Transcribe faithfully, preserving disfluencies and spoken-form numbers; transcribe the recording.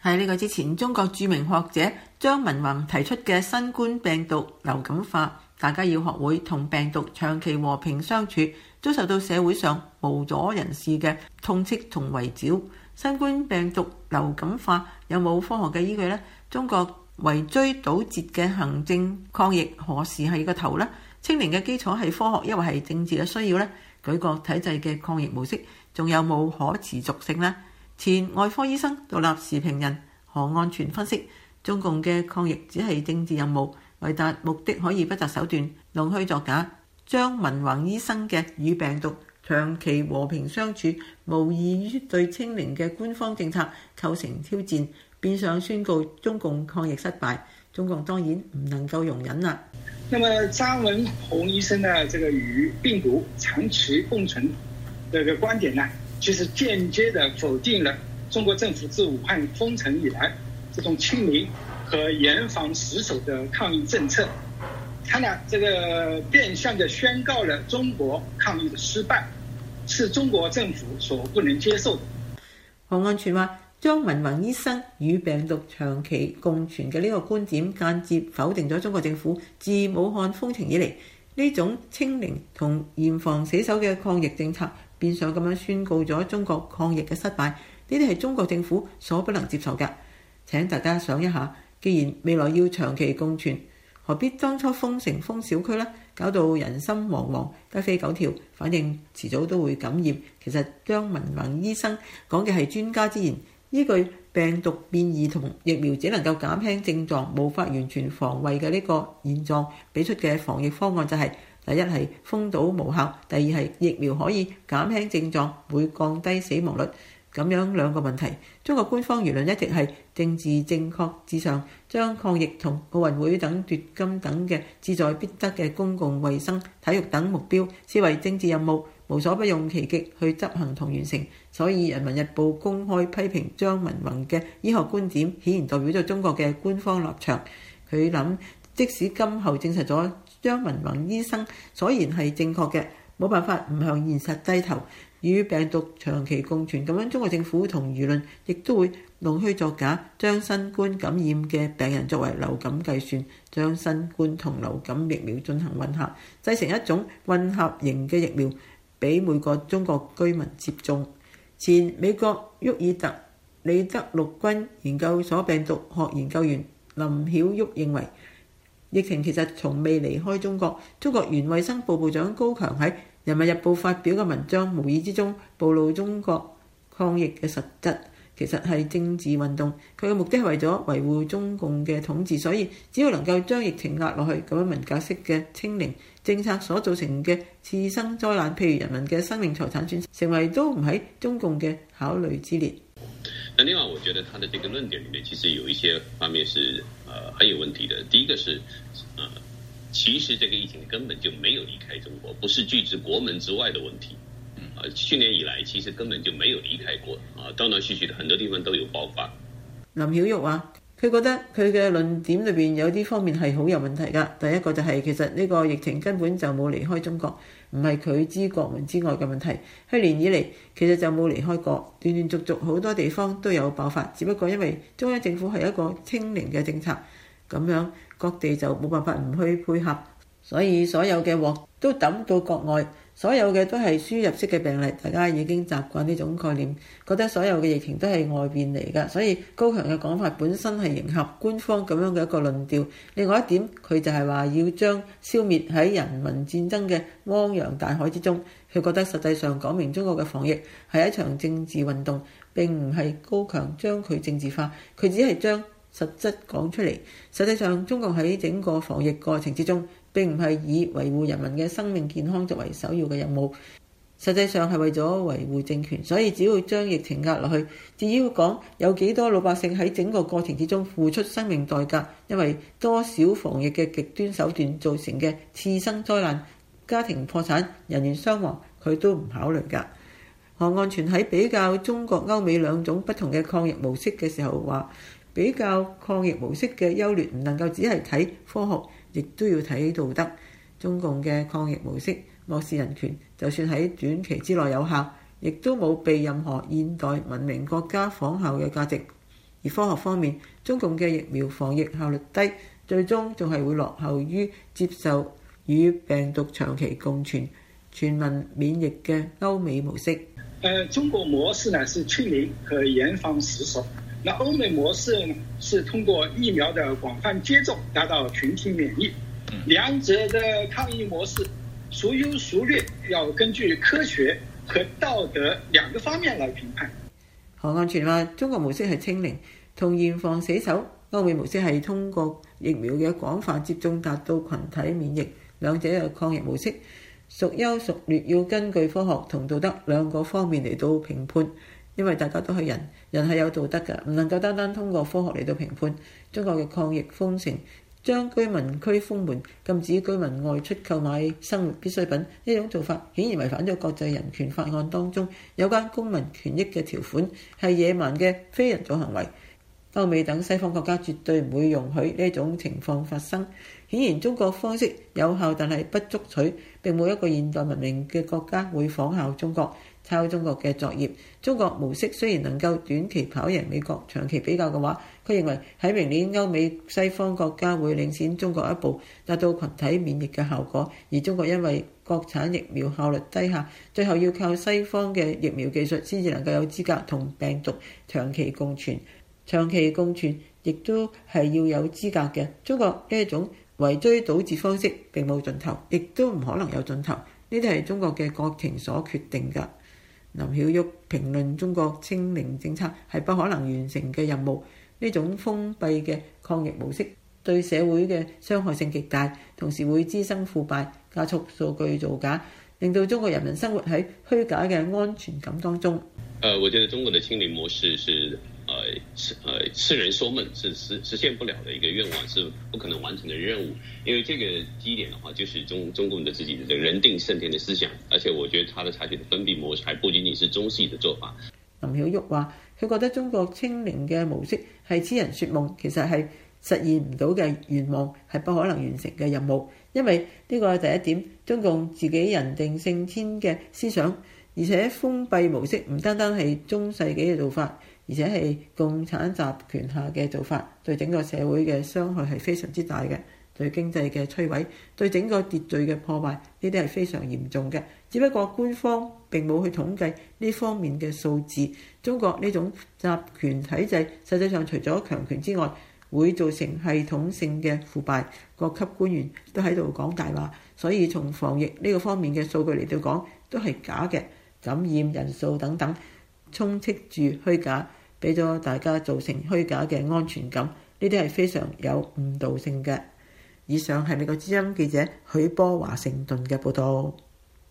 喺呢個之前，中國著名學者張文宏提出嘅新冠病毒流感化，大家要學會同病毒長期和平相處，遭受到社會上無阻人士嘅痛斥同圍剿。新冠病毒流感化有冇科學嘅依據呢？中國圍追堵截嘅行政抗疫何時係個頭呢？清零嘅基礎係科學，抑或係政治嘅需要呢？舉國體制嘅抗疫模式仲有冇可持續性呢？前外科醫生、獨立時評人何安全分析，中共嘅抗疫只係政治任務，為達目的可以不擇手段，弄虛作假。張文宏醫生嘅與病毒長期和平相處，無異於對清零嘅官方政策構成挑戰，變相宣告中共抗疫失敗。中共當然唔能夠容忍啦。 那麼張文宏醫生的這個與病毒長期共存這個觀點呢，其實間接地否定了中國政府自武漢封城以來這種清零和嚴防死守的抗疫政策。他呢，這個變相地宣告了中國抗疫的失敗，是中國政府所不能接受的。 何安全話，張文宏醫生與病毒長期共存嘅呢個觀點，間接否定咗中國政府自武漢封城以嚟呢種清零同嚴防死守嘅抗疫政策，變相咁樣宣告咗中國抗疫嘅失敗。呢啲係中國政府所不能接受嘅。請大家想一下，既然未來要長期共存，何必當初封城封小區呢？搞到人心惶惶，雞飛狗跳，反正遲早都會感染。其實張文宏醫生講嘅係專家之言，依據病毒變異同疫苗只能夠減輕症狀，無法完全防衛嘅呢個現狀，俾出嘅防疫方案就係、是：第一係封堵無效，第二係疫苗可以減輕症狀，會降低死亡率。咁樣兩個問題，中國官方輿論一直係政治正確至上，將抗疫同奧運會等奪金等嘅志在必得嘅公共衛生、體育等目標視為政治任務，無所不用其極去執行同完成。所以《人民日報》公開批評張文宏嘅醫學觀點，顯然代表咗中國嘅官方立場。佢諗，即使今後證實咗張文宏醫生所言係正確嘅，冇辦法唔向現實低頭。與病毒長期共存咁樣，中國政府同輿論亦都會弄虛作假，將新冠感染嘅病人作為流感計算，將新冠同流感疫苗進行混合，製成一種混合型嘅疫苗，俾每個中國居民接種。前美國沃爾特里德陸軍研究所病毒學研究員林曉旭認為，疫情其實從未離開中國。中國原衛生部部長高強喺《人民日報》發表嘅文章，無意之中暴露中國抗疫嘅實質，其實係政治運動。佢嘅目的係為咗維護中共嘅統治，所以只要能夠將疫情壓落去，咁樣文革式嘅清零政策所造成嘅次生災難，譬如人民嘅生命財產損失，成為都唔喺中共嘅考慮之列。 那另外，我覺得他的這個論點裡面，其實有一些方面是呃很有問題的。第一個是呃。其實這個疫情根本就沒有離開中國，不是拒之國門之外的問題。啊，去年以來其實根本就沒有離開過，啊，斷斷續續的很多地方都有爆發。 林曉玉話：佢覺得佢嘅論點裏邊有啲方面係好有問題㗎。第一個就係其實呢個疫情根本就冇離開中國，唔係佢之國門之外嘅問題。去年以嚟其實就冇離開過，斷斷續續好多地方都有爆發，只不過因為中央政府係一個清零嘅政策，咁樣各地就冇辦法唔去配合，所以所有嘅鑊都抌到國外，所有嘅都係輸入式嘅病例，大家已經習慣呢種概念，覺得所有嘅疫情都係外邊嚟㗎，所以高強嘅講法本身係迎合官方咁樣嘅一個論調。另外一點，佢就係話要將消滅喺人民戰爭嘅汪洋大海之中，佢覺得實際上講明中國嘅防疫係一場政治運動，並唔係高強將佢政治化，佢只係將實質講出嚟。實際上，中國喺整個防疫過程之中，並唔係以維護人民嘅生命健康作為首要嘅任務，實際上係為咗維護政權。所以只要將疫情壓落去，至於講有幾多老百姓喺整個過程之中付出生命代價，因為多少防疫嘅極端手段造成嘅次生災難、家庭破產、人員傷亡，佢都唔考慮㗎。何安全喺比較中國歐美兩種不同嘅抗疫模式嘅時候話，比較抗疫模式嘅優劣唔能夠只係睇科學，亦都要睇道德。中共嘅抗疫模式漠視人權，就算喺短期之內有效，亦都冇被任何現代文明國家仿效嘅價值。 而科學方面，中共嘅疫苗防疫效率低，最終仲係會落後於接受與病毒長期共存、全民免疫嘅歐美模式。 呃，中國模式呢是清零和嚴防死守，那歐美模式呢是通過疫苗的廣泛接種達到群體免疫。兩者的抗疫模式孰優孰劣，要根據科學和道德兩個方面來評判。 韓安全話：中國模式係清零，同嚴防死守；歐美模式係通過疫苗嘅廣泛接種達到群體免疫。兩者嘅抗疫模式孰優孰劣，要根據科學同道德兩個方面嚟到評判。因為大家都係人，人係有道德嘅，唔能夠單單通過科學嚟到評判。中國嘅抗疫封城，將居民區封門，禁止居民外出購買生活必需品，呢種做法顯然違反咗國際人權法案當中有關公民權益嘅條款，係野蠻嘅非人道行為。歐美等西方國家絕對唔會容許呢種情況發生。顯然中國方式有效，但係不足取，並冇一個現代文明嘅國家會仿效中國，抄中國嘅作業。中國模式雖然能夠短期跑贏美國，長期比較嘅話，佢認為喺明年歐美西方國家會領先中國一步，達到群體免疫嘅效果。而中國因為國產疫苗效率低下，最後要靠西方嘅疫苗技術先至能夠有資格同病毒長期共存。長期共存亦都係要有資格嘅。中國呢一種圍追堵截方式並冇盡頭，亦都唔可能有盡頭。呢啲係中國嘅國情所決定㗎。林曉玉評論中國清零政策係不可能完成嘅任務，呢種封閉嘅抗疫模式對社會嘅傷害性極大，同時會滋生腐敗，加速數據造假，令到中國人民生活喺虛假嘅安全感當中。 呃，我覺得中國的清零模式是呃是呃痴人說夢，是實實現不了的一個願望，是不可能完成的任務。因為這個基點的話，就是中中共的自己的這個人定勝天的思想，而且我覺得他的採取的封閉模式，還不僅僅是中式的做法。 林曉玉話：佢覺得中國清零嘅模式係痴人說夢，其實係實現唔到嘅願望，係不可能完成嘅任務。因為呢個係第一點，中共自己人定勝天嘅思想。而且封閉模式唔單單係中世紀嘅做法，而且係共產集權下嘅做法，對整個社會嘅傷害係非常之大嘅，對經濟嘅摧毀，對整個秩序嘅破壞，呢啲係非常嚴重嘅。只不過官方並冇去統計呢方面嘅數字。中國呢種集權體制實際上除咗強權之外，會造成系統性嘅腐敗，各級官員都喺度講大話，所以從防疫呢個方面嘅數據嚟到講都係假嘅。感染人數等等充斥住虛假，俾咗大家造成虛假嘅安全感，呢啲係非常有誤導性嘅。以上係美國之音記者許波華盛頓嘅報導。